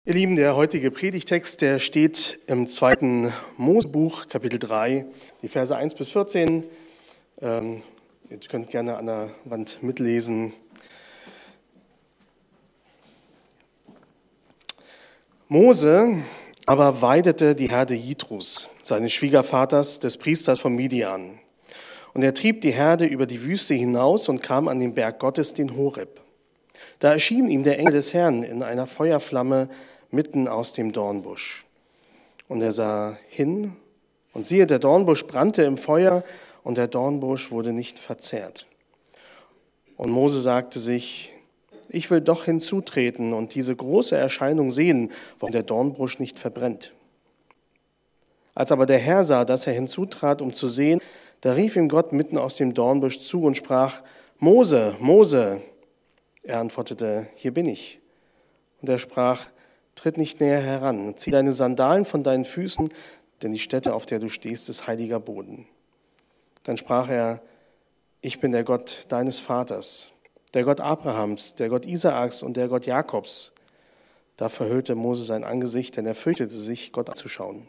Ihr Lieben, der heutige Predigtext, der steht im 2. Mosebuch, Kapitel 3, die Verse 1 bis 14. Ihr könnt gerne an der Wand mitlesen. Mose aber weidete die Herde Jitros, seines Schwiegervaters, des Priesters von Midian. Und er trieb die Herde über die Wüste hinaus und kam an den Berg Gottes, den Horeb. Da erschien ihm der Engel des Herrn in einer Feuerflamme mitten aus dem Dornbusch. Und er sah hin, und siehe, der Dornbusch brannte im Feuer, und der Dornbusch wurde nicht verzehrt. Und Mose sagte sich: Ich will doch hinzutreten und diese große Erscheinung sehen, warum der Dornbusch nicht verbrennt. Als aber der Herr sah, dass er hinzutrat, um zu sehen, da rief ihm Gott mitten aus dem Dornbusch zu und sprach: Mose, Mose. Er antwortete: Hier bin ich. Und er sprach: Tritt nicht näher heran, zieh deine Sandalen von deinen Füßen, denn die Stätte, auf der du stehst, ist heiliger Boden. Dann sprach er: Ich bin der Gott deines Vaters, der Gott Abrahams, der Gott Isaaks und der Gott Jakobs. Da verhüllte Mose sein Angesicht, denn er fürchtete sich, Gott anzuschauen.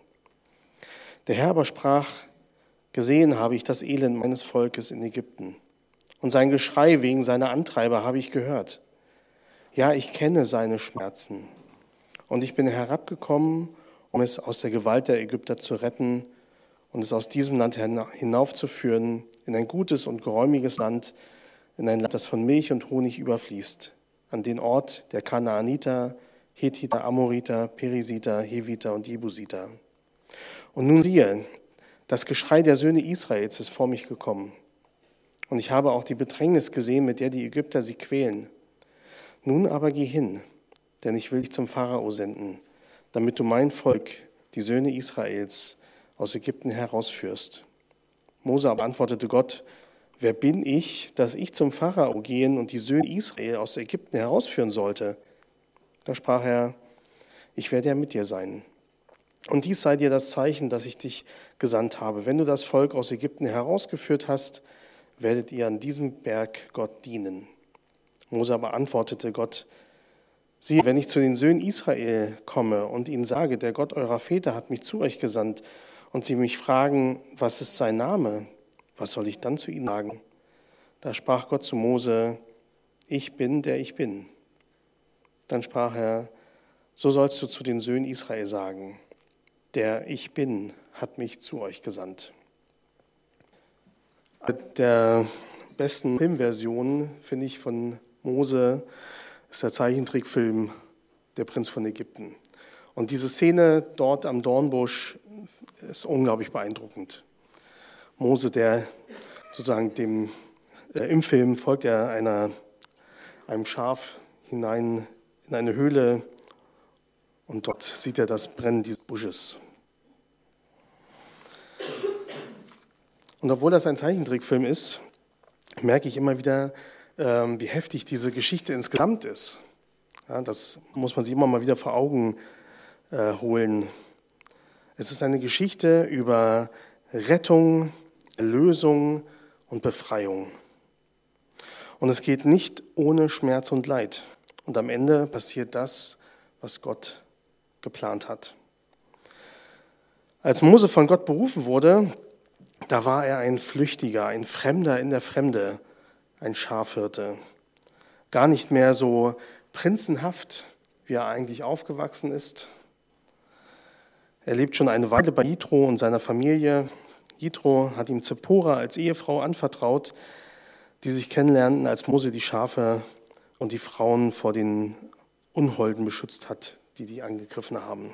Der Herr aber sprach: Gesehen habe ich das Elend meines Volkes in Ägypten, und sein Geschrei wegen seiner Antreiber habe ich gehört. Ja, ich kenne seine Schmerzen. Und ich bin herabgekommen, um es aus der Gewalt der Ägypter zu retten und es aus diesem Land hinaufzuführen in ein gutes und geräumiges Land, in ein Land, das von Milch und Honig überfließt, an den Ort der Kanaaniter, Hethiter, Amoriter, Perisiter, Heviter und Jebusiter. Und nun siehe, das Geschrei der Söhne Israels ist vor mich gekommen. Und ich habe auch die Bedrängnis gesehen, mit der die Ägypter sie quälen. Nun aber geh hin, denn ich will dich zum Pharao senden, damit du mein Volk, die Söhne Israels, aus Ägypten herausführst. Mose aber antwortete Gott: Wer bin ich, dass ich zum Pharao gehen und die Söhne Israel aus Ägypten herausführen sollte? Da sprach er: Ich werde ja mit dir sein. Und dies sei dir das Zeichen, dass ich dich gesandt habe. Wenn du das Volk aus Ägypten herausgeführt hast, werdet ihr an diesem Berg Gott dienen. Mose aber antwortete Gott: Siehe, wenn ich zu den Söhnen Israel komme und ihnen sage, der Gott eurer Väter hat mich zu euch gesandt, und sie mich fragen, was ist sein Name, was soll ich dann zu ihnen sagen? Da sprach Gott zu Mose: Ich bin, der ich bin. Dann sprach er: So sollst du zu den Söhnen Israel sagen: Der Ich Bin hat mich zu euch gesandt. Der besten Filmversion, finde ich, von Mose ist der Zeichentrickfilm Der Prinz von Ägypten. Und diese Szene dort am Dornbusch ist unglaublich beeindruckend. Mose, der sozusagen im Film folgt er einem Schaf hinein in eine Höhle, und dort sieht er das Brennen dieses Busches. Und obwohl das ein Zeichentrickfilm ist, merke ich immer wieder, wie heftig diese Geschichte insgesamt ist. Ja, das muss man sich immer mal wieder vor Augen holen. Es ist eine Geschichte über Rettung, Erlösung und Befreiung. Und es geht nicht ohne Schmerz und Leid. Und am Ende passiert das, was Gott geplant hat. Als Mose von Gott berufen wurde, da war er ein Flüchtiger, ein Fremder in der Fremde, ein Schafhirte. Gar nicht mehr so prinzenhaft, wie er eigentlich aufgewachsen ist. Er lebt schon eine Weile bei Jitro und seiner Familie. Jitro hat ihm Zippora als Ehefrau anvertraut, die sich kennenlernten, als Mose die Schafe und die Frauen vor den Unholden beschützt hat, die angegriffen haben.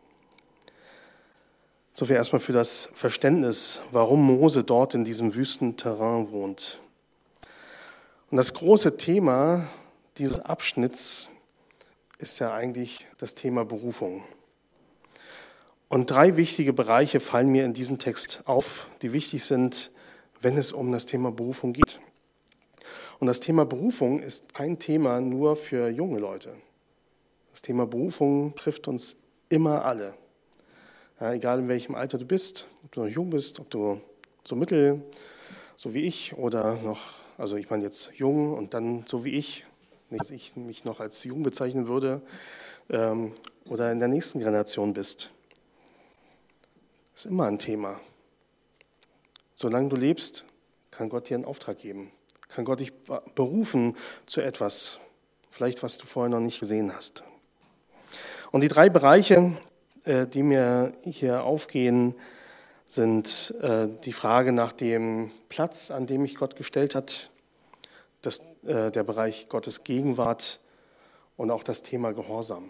So viel erstmal für das Verständnis, warum Mose dort in diesem Wüstenterrain wohnt. Und das große Thema dieses Abschnitts ist ja eigentlich das Thema Berufung. Und 3 wichtige Bereiche fallen mir in diesem Text auf, die wichtig sind, wenn es um das Thema Berufung geht. Und das Thema Berufung ist kein Thema nur für junge Leute. Das Thema Berufung trifft uns immer alle. Ja, egal in welchem Alter du bist, ob du noch jung bist, ob du so mittel, so wie ich, oder noch, also ich meine jetzt jung und dann so wie ich, nicht, dass ich mich noch als jung bezeichnen würde, oder in der nächsten Generation bist. Das ist immer ein Thema. Solange du lebst, kann Gott dir einen Auftrag geben. Kann Gott dich berufen zu etwas, vielleicht was du vorher noch nicht gesehen hast. Und die 3 Bereiche, die mir hier aufgehen, sind die Frage nach dem Platz, an dem mich Gott gestellt hat, der Bereich Gottes Gegenwart und auch das Thema Gehorsam.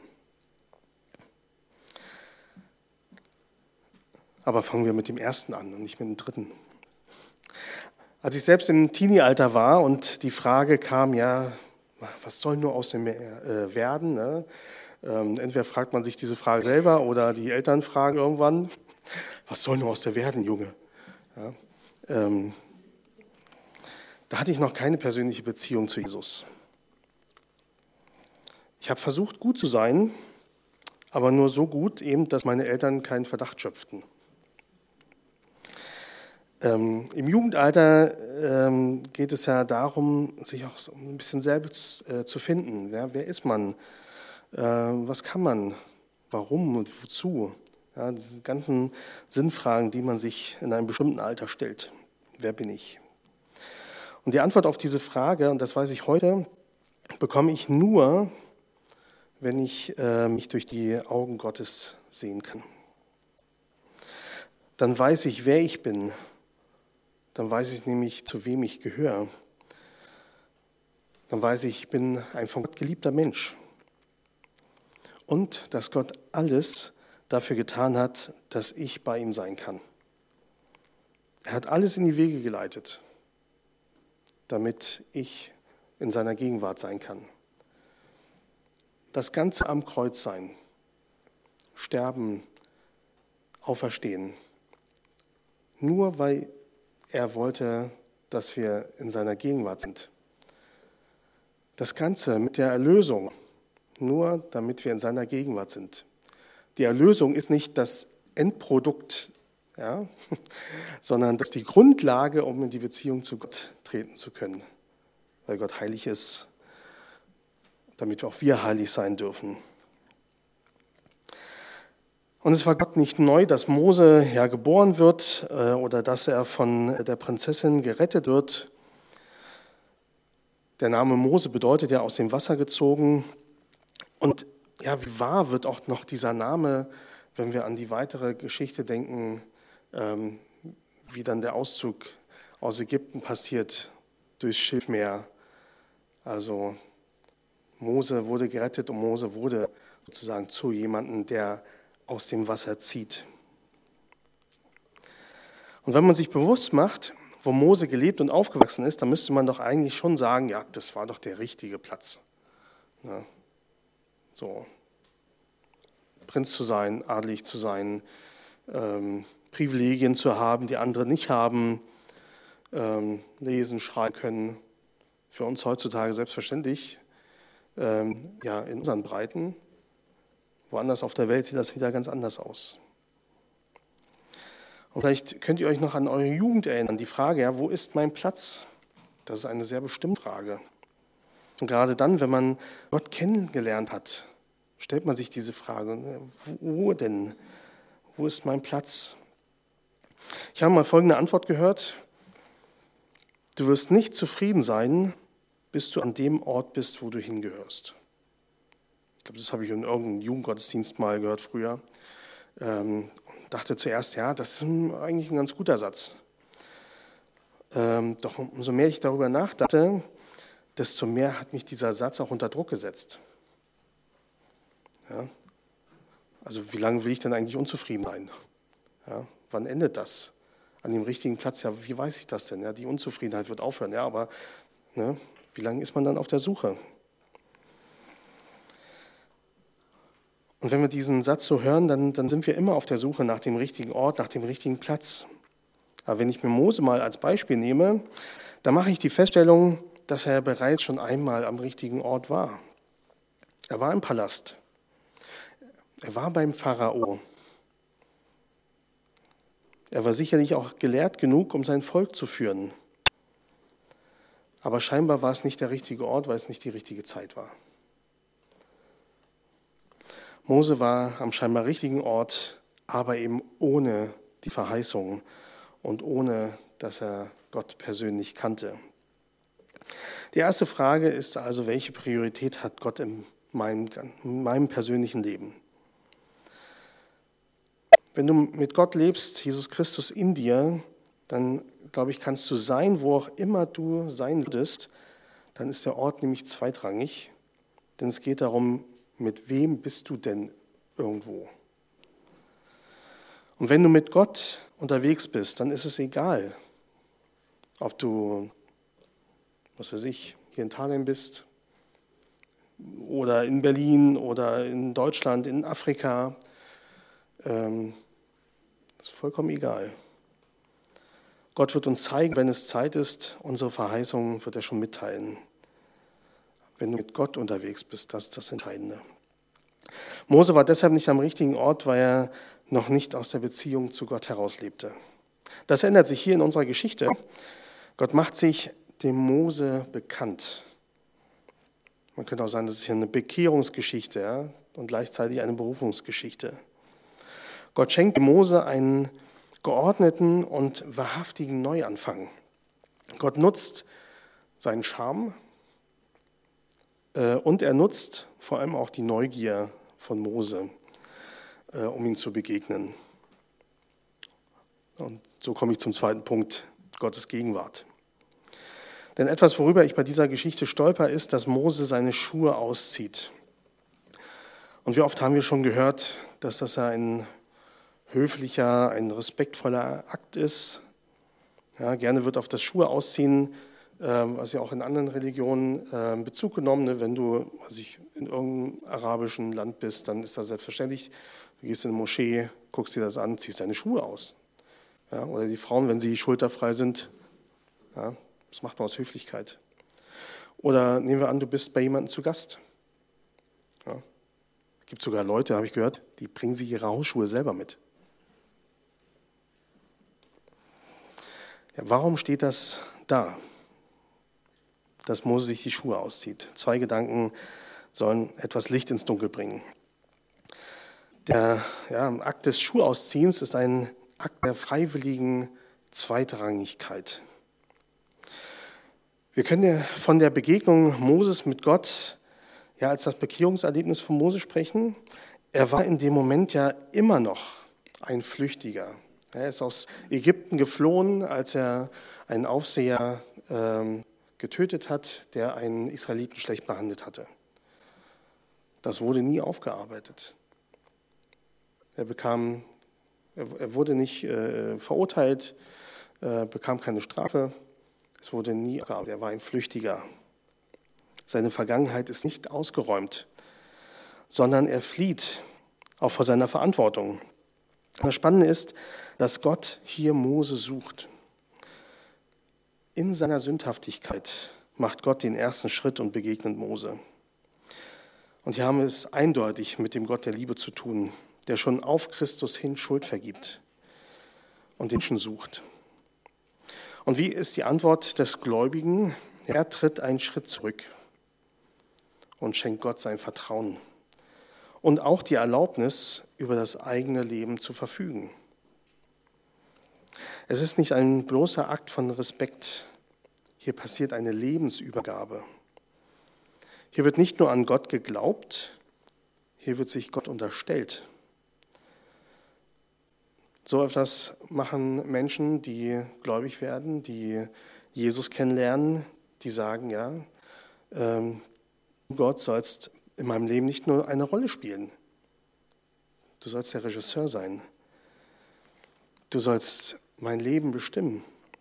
Aber fangen wir mit dem ersten an und nicht mit dem dritten. Als ich selbst im Teenie-Alter war und die Frage kam, ja, was soll nur aus dem werden? Ne? Entweder fragt man sich diese Frage selber oder die Eltern fragen irgendwann, was soll nur aus der werden, Junge? Ja, da hatte ich noch keine persönliche Beziehung zu Jesus. Ich habe versucht, gut zu sein, aber nur so gut, eben, dass meine Eltern keinen Verdacht schöpften. Im Jugendalter geht es ja darum, sich auch so ein bisschen selbst zu finden. Ja, wer ist man? Was kann man? Warum und wozu? Ja, diese ganzen Sinnfragen, die man sich in einem bestimmten Alter stellt. Wer bin ich? Und die Antwort auf diese Frage, und das weiß ich heute, bekomme ich nur, wenn ich mich durch die Augen Gottes sehen kann. Dann weiß ich, wer ich bin. Dann weiß ich nämlich, zu wem ich gehöre. Dann weiß ich, ich bin ein von Gott geliebter Mensch. Und dass Gott alles dafür getan hat, dass ich bei ihm sein kann. Er hat alles in die Wege geleitet, damit ich in seiner Gegenwart sein kann. Das Ganze am Kreuz sein, sterben, auferstehen. Nur weil er wollte, dass wir in seiner Gegenwart sind. Das Ganze mit der Erlösung, nur damit wir in seiner Gegenwart sind. Die Erlösung ist nicht das Endprodukt, ja, sondern das ist die Grundlage, um in die Beziehung zu Gott treten zu können. Weil Gott heilig ist, damit auch wir heilig sein dürfen. Und es war Gott nicht neu, dass Mose ja geboren wird oder dass er von der Prinzessin gerettet wird. Der Name Mose bedeutet ja aus dem Wasser gezogen. Und ja, wie wahr wird auch noch dieser Name, wenn wir an die weitere Geschichte denken, wie dann der Auszug aus Ägypten passiert durchs Schilfmeer. Also Mose wurde gerettet und Mose wurde sozusagen zu jemandem, der aus dem Wasser zieht. Und wenn man sich bewusst macht, wo Mose gelebt und aufgewachsen ist, dann müsste man doch eigentlich schon sagen, ja, das war doch der richtige Platz. Ja, so, Prinz zu sein, adelig zu sein, Privilegien zu haben, die andere nicht haben, lesen, schreiben können. Für uns heutzutage selbstverständlich, ja, in unseren Breiten. Woanders auf der Welt sieht das wieder ganz anders aus. Und vielleicht könnt ihr euch noch an eure Jugend erinnern. Die Frage, ja, wo ist mein Platz? Das ist eine sehr bestimmte Frage. Und gerade dann, wenn man Gott kennengelernt hat, stellt man sich diese Frage, wo denn? Wo ist mein Platz? Ich habe mal folgende Antwort gehört. Du wirst nicht zufrieden sein, bis du an dem Ort bist, wo du hingehörst. Ich glaube, das habe ich in irgendeinem Jugendgottesdienst mal gehört früher. Dachte zuerst, ja, das ist eigentlich ein ganz guter Satz. Doch umso mehr ich darüber nachdachte, desto mehr hat mich dieser Satz auch unter Druck gesetzt. Ja? Also wie lange will ich denn eigentlich unzufrieden sein? Ja? Wann endet das? An dem richtigen Platz, ja, wie weiß ich das denn? Ja, die Unzufriedenheit wird aufhören, ja, aber ne, wie lange ist man dann auf der Suche? Und wenn wir diesen Satz so hören, dann sind wir immer auf der Suche nach dem richtigen Ort, nach dem richtigen Platz. Aber wenn ich mir Mose mal als Beispiel nehme, dann mache ich die Feststellung, dass er bereits schon einmal am richtigen Ort war. Er war im Palast. Er war beim Pharao. Er war sicherlich auch gelehrt genug, um sein Volk zu führen. Aber scheinbar war es nicht der richtige Ort, weil es nicht die richtige Zeit war. Mose war am scheinbar richtigen Ort, aber eben ohne die Verheißung und ohne, dass er Gott persönlich kannte. Die erste Frage ist also, welche Priorität hat Gott in meinem persönlichen Leben? Wenn du mit Gott lebst, Jesus Christus in dir, dann, glaube ich, kannst du sein, wo auch immer du sein würdest, dann ist der Ort nämlich zweitrangig, denn es geht darum, mit wem bist du denn irgendwo? Und wenn du mit Gott unterwegs bist, dann ist es egal, ob du, was weiß ich, hier in Thalheim bist oder in Berlin oder in Deutschland, in Afrika. Das ist vollkommen egal. Gott wird uns zeigen, wenn es Zeit ist, unsere Verheißungen wird er schon mitteilen. Wenn du mit Gott unterwegs bist, das ist das Entscheidende. Mose war deshalb nicht am richtigen Ort, weil er noch nicht aus der Beziehung zu Gott herauslebte. Das ändert sich hier in unserer Geschichte. Gott macht sich dem Mose bekannt. Man könnte auch sagen, das ist hier eine Bekehrungsgeschichte, ja, und gleichzeitig eine Berufungsgeschichte. Gott schenkt dem Mose einen geordneten und wahrhaftigen Neuanfang. Gott nutzt seinen Charme und er nutzt vor allem auch die Neugier von Mose, um ihm zu begegnen. Und so komme ich zum zweiten Punkt, Gottes Gegenwart. Denn etwas, worüber ich bei dieser Geschichte stolper, ist, dass Mose seine Schuhe auszieht. Und wie oft haben wir schon gehört, dass das ein höflicher, ein respektvoller Akt ist. Ja, gerne wird auf das Schuhe ausziehen, was ja auch in anderen Religionen Bezug genommen. Ne? Wenn du in irgendeinem arabischen Land bist, dann ist das selbstverständlich. Du gehst in eine Moschee, guckst dir das an, ziehst deine Schuhe aus. Ja, oder die Frauen, wenn sie schulterfrei sind, ja, das macht man aus Höflichkeit. Oder nehmen wir an, du bist bei jemandem zu Gast. Ja. Es gibt sogar Leute, habe ich gehört, die bringen sich ihre Hausschuhe selber mit. Ja, warum steht das da, dass Mose sich die Schuhe auszieht? 2 Gedanken sollen etwas Licht ins Dunkel bringen. Der Akt des Schuhausziehens ist ein Akt der freiwilligen Zweitrangigkeit. Wir können ja von der Begegnung Moses mit Gott ja als das Bekehrungserlebnis von Mose sprechen. Er war in dem Moment ja immer noch ein Flüchtiger. Er ist aus Ägypten geflohen, als er einen Aufseher getötet hat, der einen Israeliten schlecht behandelt hatte. Das wurde nie aufgearbeitet. Er wurde nicht verurteilt, bekam keine Strafe. Es wurde nie aufgearbeitet. Er war ein Flüchtiger. Seine Vergangenheit ist nicht ausgeräumt, sondern er flieht auch vor seiner Verantwortung. Das Spannende ist, dass Gott hier Mose sucht. In seiner Sündhaftigkeit macht Gott den ersten Schritt und begegnet Mose. Und hier haben wir es eindeutig mit dem Gott der Liebe zu tun, der schon auf Christus hin Schuld vergibt und den Menschen sucht. Und wie ist die Antwort des Gläubigen? Er tritt einen Schritt zurück und schenkt Gott sein Vertrauen und auch die Erlaubnis, über das eigene Leben zu verfügen. Es ist nicht ein bloßer Akt von Respekt. Hier passiert eine Lebensübergabe. Hier wird nicht nur an Gott geglaubt, hier wird sich Gott unterstellt. So etwas machen Menschen, die gläubig werden, die Jesus kennenlernen, die sagen, ja, du Gott sollst in meinem Leben nicht nur eine Rolle spielen. Du sollst der Regisseur sein. Du sollst mein Leben bestimmen.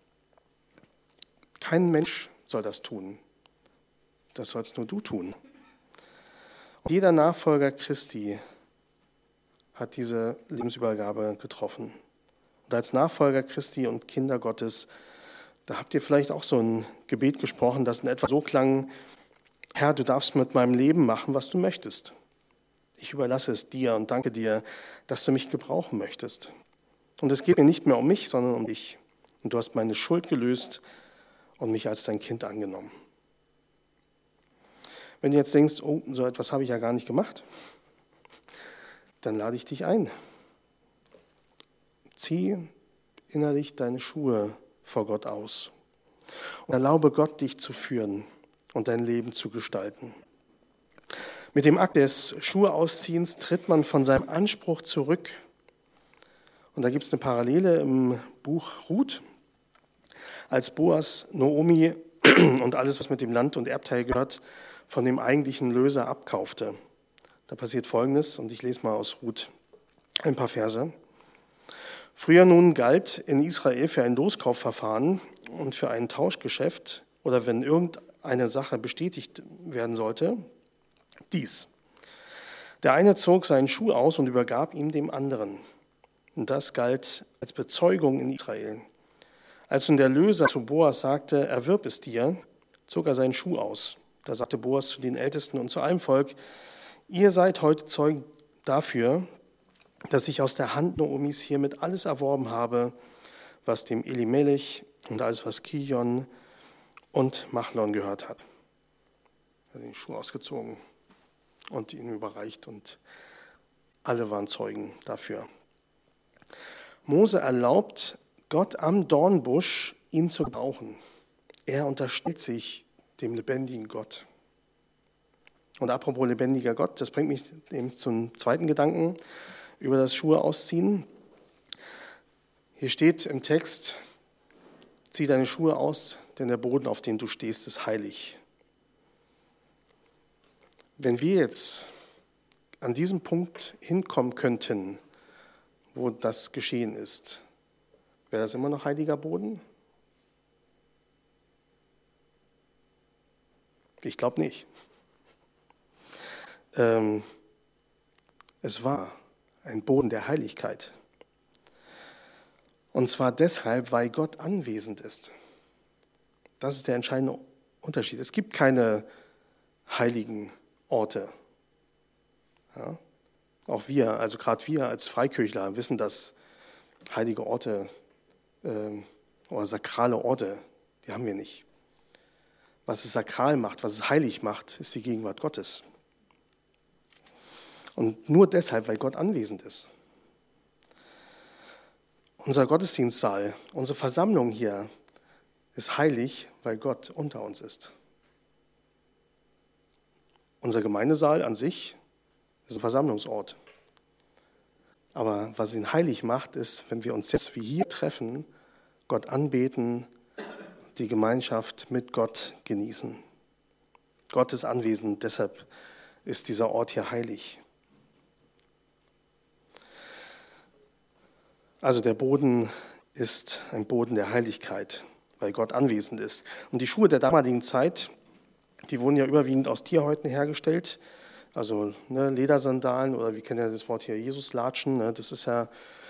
Kein Mensch soll das tun. Das sollst nur du tun. Und jeder Nachfolger Christi hat diese Lebensübergabe getroffen. Und als Nachfolger Christi und Kinder Gottes, da habt ihr vielleicht auch so ein Gebet gesprochen, das in etwa so klang: Herr, du darfst mit meinem Leben machen, was du möchtest. Ich überlasse es dir und danke dir, dass du mich gebrauchen möchtest. Und es geht mir nicht mehr um mich, sondern um dich. Und du hast meine Schuld gelöst und mich als dein Kind angenommen. Wenn du jetzt denkst, oh, so etwas habe ich ja gar nicht gemacht, dann lade ich dich ein. Zieh innerlich deine Schuhe vor Gott aus und erlaube Gott, dich zu führen und dein Leben zu gestalten. Mit dem Akt des Schuheausziehens tritt man von seinem Anspruch zurück. Und da gibt es eine Parallele im Buch Ruth, als Boas, Naomi und alles, was mit dem Land und Erbteil gehört, von dem eigentlichen Löser abkaufte. Da passiert Folgendes, und ich lese mal aus Ruth ein paar Verse. Früher nun galt in Israel für ein Loskaufverfahren und für ein Tauschgeschäft oder wenn irgendeine Sache bestätigt werden sollte, dies. Der eine zog seinen Schuh aus und übergab ihn dem anderen. Und das galt als Bezeugung in Israel. Als nun der Löser zu Boas sagte, erwirb es dir, zog er seinen Schuh aus. Da sagte Boas zu den Ältesten und zu allem Volk, ihr seid heute Zeugen dafür, dass ich aus der Hand Naomis hiermit alles erworben habe, was dem Elimelech und alles, was Kijon und Machlon gehört hat. Er hat den Schuh ausgezogen und ihn überreicht und alle waren Zeugen dafür. Mose erlaubt Gott am Dornbusch, ihn zu gebrauchen. Er unterstellt sich dem lebendigen Gott. Und apropos lebendiger Gott, das bringt mich zum zweiten Gedanken über das Schuhe ausziehen. Hier steht im Text, zieh deine Schuhe aus, denn der Boden, auf dem du stehst, ist heilig. Wenn wir jetzt an diesem Punkt hinkommen könnten, wo das geschehen ist, wäre das immer noch heiliger Boden? Ich glaube nicht. Es war ein Boden der Heiligkeit. Und zwar deshalb, weil Gott anwesend ist. Das ist der entscheidende Unterschied. Es gibt keine heiligen Orte. Ja? Auch wir, also gerade wir als Freikirchler, wissen, dass heilige Orte oder sakrale Orte, die haben wir nicht. Was es sakral macht, was es heilig macht, ist die Gegenwart Gottes. Und nur deshalb, weil Gott anwesend ist. Unser Gottesdienstsaal, unsere Versammlung hier ist heilig, weil Gott unter uns ist. Unser Gemeindesaal an sich ist ein Versammlungsort. Aber was ihn heilig macht, ist, wenn wir uns jetzt wie hier treffen, Gott anbeten, die Gemeinschaft mit Gott genießen. Gott ist anwesend, deshalb ist dieser Ort hier heilig. Also der Boden ist ein Boden der Heiligkeit, weil Gott anwesend ist. Und die Schuhe der damaligen Zeit, die wurden ja überwiegend aus Tierhäuten hergestellt, also Ledersandalen oder wir kennen ja das Wort hier Jesuslatschen, das ist ja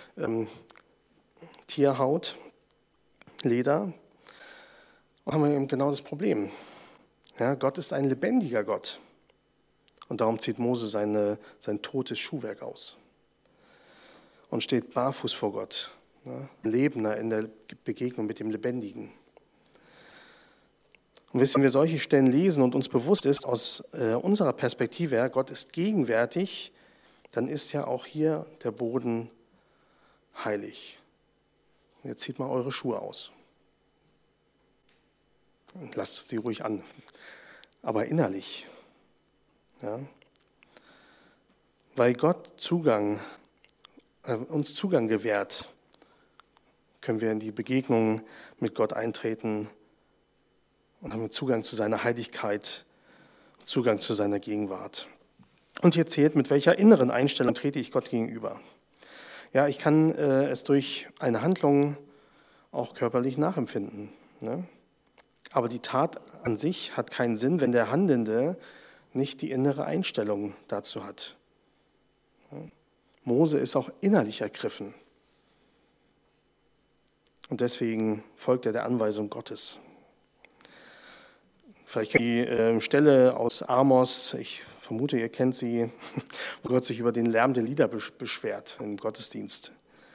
Tierhaut, Leder. Und haben wir eben genau das Problem. Ja, Gott ist ein lebendiger Gott und darum zieht Mose sein totes Schuhwerk aus und steht barfuß vor Gott, Lebender in der Begegnung mit dem Lebendigen. Und wenn wir solche Stellen lesen und uns bewusst ist, aus unserer Perspektive her, Gott ist gegenwärtig, dann ist ja auch hier der Boden heilig. Und jetzt zieht mal eure Schuhe aus. Und lasst sie ruhig an, aber innerlich. Ja? Weil Gott uns Zugang gewährt, können wir in die Begegnung mit Gott eintreten und haben Zugang zu seiner Heiligkeit, Zugang zu seiner Gegenwart. Und hier zählt, mit welcher inneren Einstellung trete ich Gott gegenüber. Ja, ich kann es durch eine Handlung auch körperlich nachempfinden. Ne? Aber die Tat an sich hat keinen Sinn, wenn der Handelnde nicht die innere Einstellung dazu hat. Mose ist auch innerlich ergriffen. Und deswegen folgt er der Anweisung Gottes. Vielleicht kennt ihr die Stelle aus Amos, ich vermute, ihr kennt sie, wo Gott sich über den Lärm der Lieder beschwert im Gottesdienst.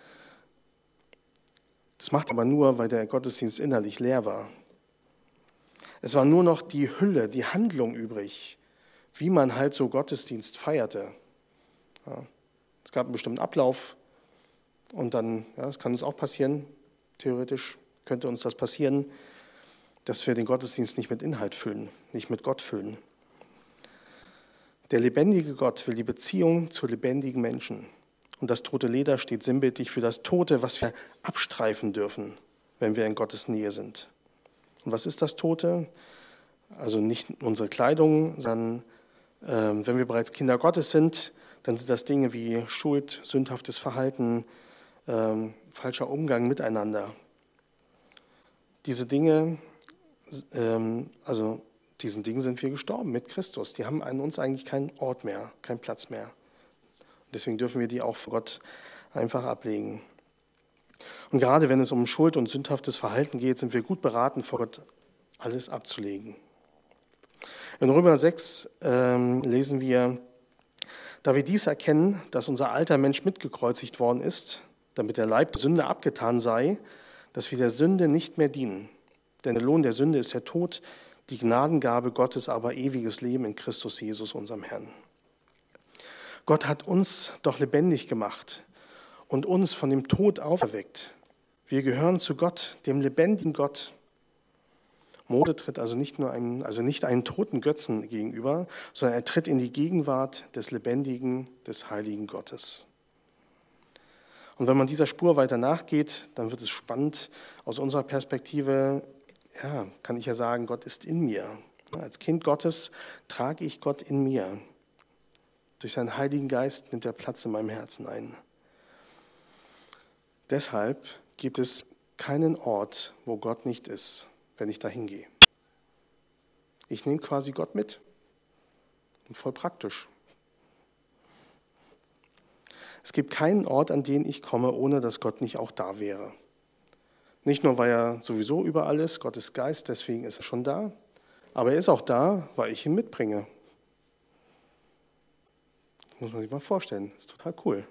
Das macht aber nur, weil der Gottesdienst innerlich leer war. Es war nur noch die Hülle, die Handlung übrig, wie man halt so Gottesdienst feierte. Ja. Es gab einen bestimmten Ablauf und dann, ja, das kann uns auch passieren, theoretisch könnte uns das passieren, dass wir den Gottesdienst nicht mit Inhalt füllen, nicht mit Gott füllen. Der lebendige Gott will die Beziehung zu lebendigen Menschen. Und das tote Leder steht sinnbildlich für das Tote, was wir abstreifen dürfen, wenn wir in Gottes Nähe sind. Und was ist das Tote? Also nicht unsere Kleidung, sondern wenn wir bereits Kinder Gottes sind, dann sind das Dinge wie Schuld, sündhaftes Verhalten, falscher Umgang miteinander. Diese Dinge, diesen Dingen sind wir gestorben mit Christus. Die haben an uns eigentlich keinen Ort mehr, keinen Platz mehr. Deswegen dürfen wir die auch vor Gott einfach ablegen. Und gerade wenn es um Schuld und sündhaftes Verhalten geht, sind wir gut beraten, vor Gott alles abzulegen. In Römer 6 lesen wir, da wir dies erkennen, dass unser alter Mensch mitgekreuzigt worden ist, damit der Leib der Sünde abgetan sei, dass wir der Sünde nicht mehr dienen. Denn der Lohn der Sünde ist der Tod, die Gnadengabe Gottes aber ewiges Leben in Christus Jesus, unserem Herrn. Gott hat uns doch lebendig gemacht und uns von dem Tod auferweckt. Wir gehören zu Gott, dem lebendigen Gott. Mose tritt also nicht einem toten Götzen gegenüber, sondern er tritt in die Gegenwart des lebendigen, des heiligen Gottes. Und wenn man dieser Spur weiter nachgeht, dann wird es spannend. Aus unserer Perspektive, ja, kann ich ja sagen, Gott ist in mir. Als Kind Gottes trage ich Gott in mir. Durch seinen Heiligen Geist nimmt er Platz in meinem Herzen ein. Deshalb gibt es keinen Ort, wo Gott nicht ist, wenn ich da hingehe. Ich nehme quasi Gott mit. Und voll praktisch. Es gibt keinen Ort, an den ich komme, ohne dass Gott nicht auch da wäre. Nicht nur, weil er sowieso überall ist, Gott ist Geist, deswegen ist er schon da, aber er ist auch da, weil ich ihn mitbringe. Das muss man sich mal vorstellen, das ist total cool.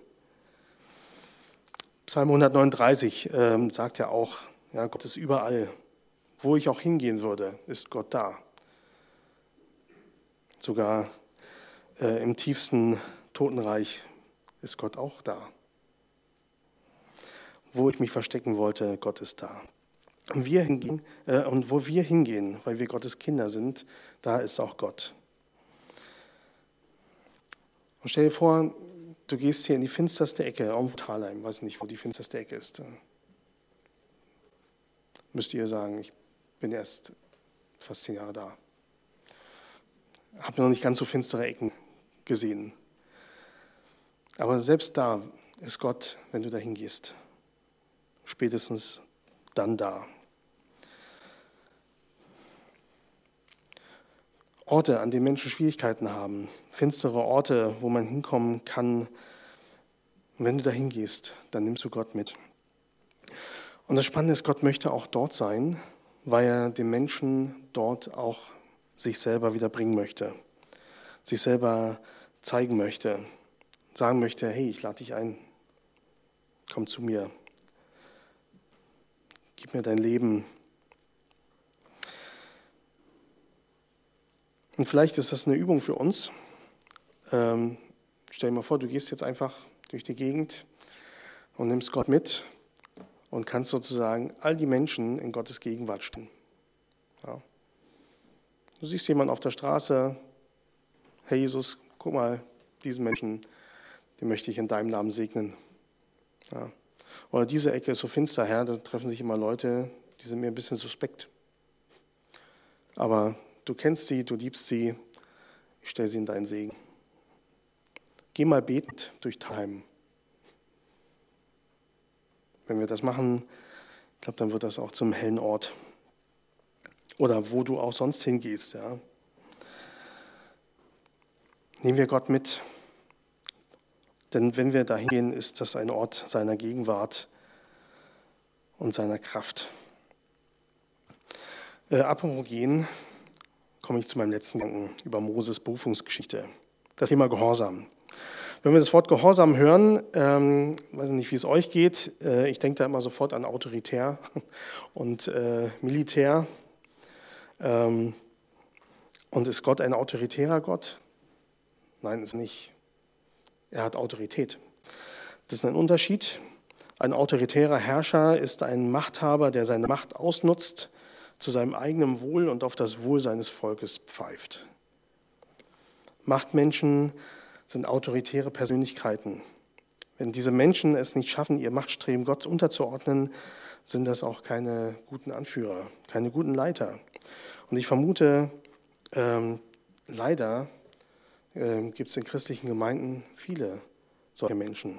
Psalm 139 sagt ja auch, ja, Gott ist überall. Wo ich auch hingehen würde, ist Gott da. Sogar im tiefsten Totenreich ist Gott auch da. Wo ich mich verstecken wollte, Gott ist da. Und wo wir hingehen, weil wir Gottes Kinder sind, da ist auch Gott. Und stell dir vor, du gehst hier in die finsterste Ecke, irgendwo Thalheim, weiß nicht, wo die finsterste Ecke ist. Müsst ihr sagen, ich bin erst fast 10 Jahre da. Habe noch nicht ganz so finstere Ecken gesehen. Aber selbst da ist Gott, wenn du da hingehst. Spätestens dann da. Orte, an denen Menschen Schwierigkeiten haben, finstere Orte, wo man hinkommen kann. Und wenn du da hingehst, dann nimmst du Gott mit. Und das Spannende ist, Gott möchte auch dort sein, weil er den Menschen dort auch sich selber wieder bringen möchte, sich selber zeigen möchte, sagen möchte, hey, ich lade dich ein, komm zu mir, gib mir dein Leben. Und vielleicht ist das eine Übung für uns. Stell dir mal vor, du gehst jetzt einfach durch die Gegend und nimmst Gott mit und kannst sozusagen all die Menschen in Gottes Gegenwart stehen. Ja. Du siehst jemanden auf der Straße, hey Jesus, guck mal, diesen Menschen, den möchte ich in deinem Namen segnen. Ja. Oder diese Ecke ist so finster, Herr, da treffen sich immer Leute, die sind mir ein bisschen suspekt. Aber du kennst sie, du liebst sie, ich stelle sie in deinen Segen. Geh mal betend durch Thalheim. Wenn wir das machen, ich glaube, dann wird das auch zum hellen Ort. Oder wo du auch sonst hingehst. Ja. Nehmen wir Gott mit. Denn wenn wir da hingehen, ist das ein Ort seiner Gegenwart und seiner Kraft. Apropos gehen, komme ich zu meinem letzten Gedanken über Moses Berufungsgeschichte. Das Thema Gehorsam. Wenn wir das Wort Gehorsam hören, weiß nicht, wie es euch geht, ich denke da immer sofort an autoritär und Militär. Und ist Gott ein autoritärer Gott? Nein, ist nicht. Er hat Autorität. Das ist ein Unterschied. Ein autoritärer Herrscher ist ein Machthaber, der seine Macht ausnutzt, zu seinem eigenen Wohl und auf das Wohl seines Volkes pfeift. Machtmenschen sind autoritäre Persönlichkeiten. Wenn diese Menschen es nicht schaffen, ihr Machtstreben Gott unterzuordnen, sind das auch keine guten Anführer, keine guten Leiter. Und ich vermute, leider gibt es in christlichen Gemeinden viele solche Menschen.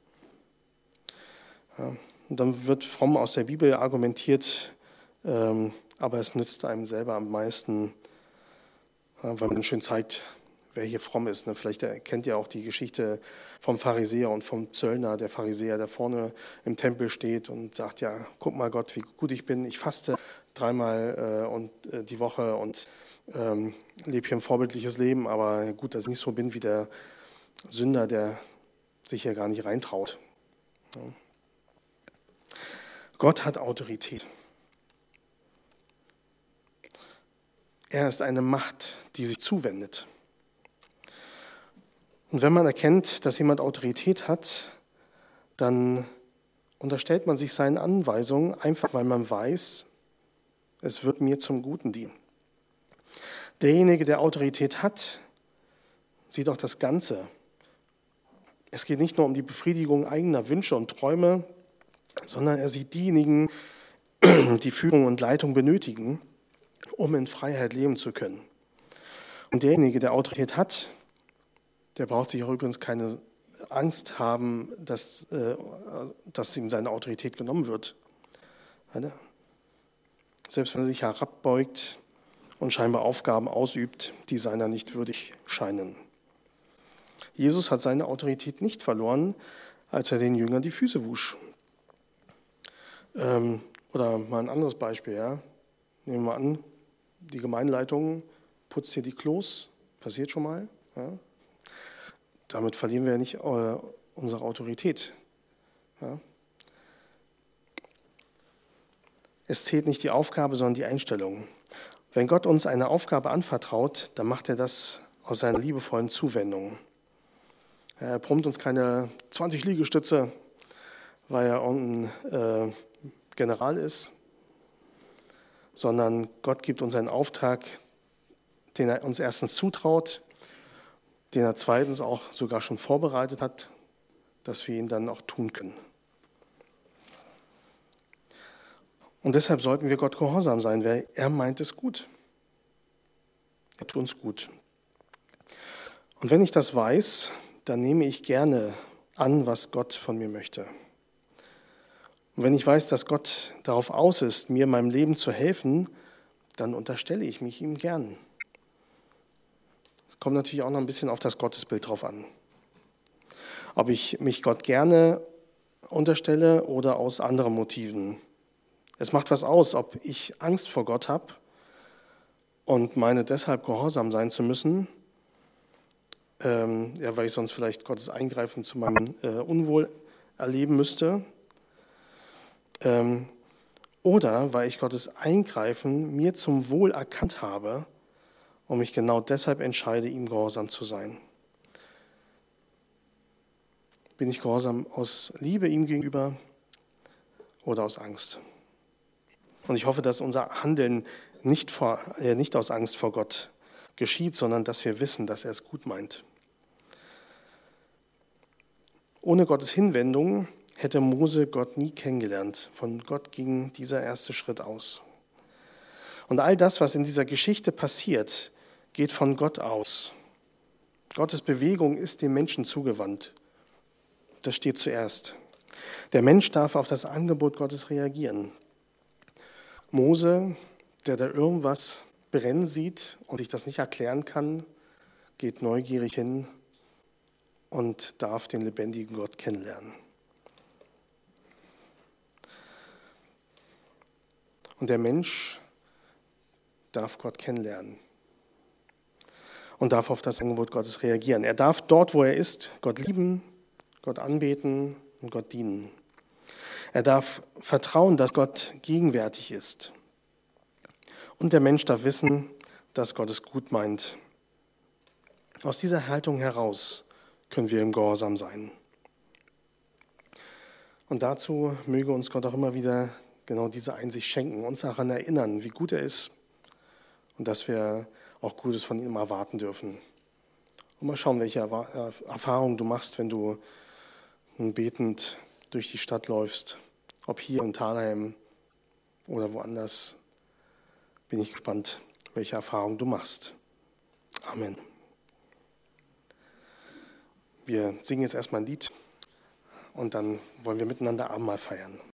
Ja, und dann wird fromm aus der Bibel argumentiert, aber es nützt einem selber am meisten, weil man schön zeigt, wer hier fromm ist. Vielleicht kennt ihr auch die Geschichte vom Pharisäer und vom Zöllner. Der Pharisäer, der vorne im Tempel steht und sagt, ja, guck mal Gott, wie gut ich bin. Ich faste 3-mal die Woche und lebe hier ein vorbildliches Leben. Aber gut, dass ich nicht so bin wie der Sünder, der sich hier gar nicht reintraut. Ja. Gott hat Autorität. Er ist eine Macht, die sich zuwendet. Und wenn man erkennt, dass jemand Autorität hat, dann unterstellt man sich seinen Anweisungen, einfach weil man weiß, es wird mir zum Guten dienen. Derjenige, der Autorität hat, sieht auch das Ganze. Es geht nicht nur um die Befriedigung eigener Wünsche und Träume, sondern er sieht diejenigen, die Führung und Leitung benötigen, um in Freiheit leben zu können. Und derjenige, der Autorität hat, der braucht sich auch übrigens keine Angst haben, dass ihm seine Autorität genommen wird. Selbst wenn er sich herabbeugt und scheinbar Aufgaben ausübt, die seiner nicht würdig scheinen. Jesus hat seine Autorität nicht verloren, als er den Jüngern die Füße wusch. Oder mal ein anderes Beispiel. Ja. Nehmen wir an, die Gemeindeleitung putzt hier die Klos. Passiert schon mal. Ja. Damit verlieren wir ja nicht unsere Autorität. Ja. Es zählt nicht die Aufgabe, sondern die Einstellung. Wenn Gott uns eine Aufgabe anvertraut, dann macht er das aus seiner liebevollen Zuwendung. Er brummt uns keine 20 Liegestütze, weil er irgendein General ist, sondern Gott gibt uns einen Auftrag, den er uns erstens zutraut, den er zweitens auch sogar schon vorbereitet hat, dass wir ihn dann auch tun können. Und deshalb sollten wir Gott gehorsam sein, weil er meint es gut. Er tut uns gut. Und wenn ich das weiß, dann nehme ich gerne an, was Gott von mir möchte. Und wenn ich weiß, dass Gott darauf aus ist, mir in meinem Leben zu helfen, dann unterstelle ich mich ihm gern. Es kommt natürlich auch noch ein bisschen auf das Gottesbild drauf an. Ob ich mich Gott gerne unterstelle oder aus anderen Motiven. Es macht was aus, ob ich Angst vor Gott habe und meine deshalb gehorsam sein zu müssen, weil ich sonst vielleicht Gottes Eingreifen zu meinem Unwohl erleben müsste, oder weil ich Gottes Eingreifen mir zum Wohl erkannt habe und mich genau deshalb entscheide, ihm gehorsam zu sein. Bin ich gehorsam aus Liebe ihm gegenüber oder aus Angst? Und ich hoffe, dass unser Handeln nicht aus Angst vor Gott geschieht, sondern dass wir wissen, dass er es gut meint. Ohne Gottes Hinwendung hätte Mose Gott nie kennengelernt. Von Gott ging dieser erste Schritt aus. Und all das, was in dieser Geschichte passiert, geht von Gott aus. Gottes Bewegung ist dem Menschen zugewandt. Das steht zuerst. Der Mensch darf auf das Angebot Gottes reagieren. Mose, der da irgendwas brennen sieht und sich das nicht erklären kann, geht neugierig hin und darf den lebendigen Gott kennenlernen. Und der Mensch darf Gott kennenlernen und darf auf das Angebot Gottes reagieren. Er darf dort, wo er ist, Gott lieben, Gott anbeten und Gott dienen. Er darf vertrauen, dass Gott gegenwärtig ist. Und der Mensch darf wissen, dass Gott es gut meint. Aus dieser Haltung heraus können wir im Gehorsam sein. Und dazu möge uns Gott auch immer wieder genau diese Einsicht schenken, uns daran erinnern, wie gut er ist und dass wir auch Gutes von ihm erwarten dürfen. Und mal schauen, welche Erfahrungen du machst, wenn du nun betend durch die Stadt läufst, ob hier in Thalheim oder woanders. Bin ich gespannt, welche Erfahrungen du machst. Amen. Wir singen jetzt erstmal ein Lied und dann wollen wir miteinander Abendmahl feiern.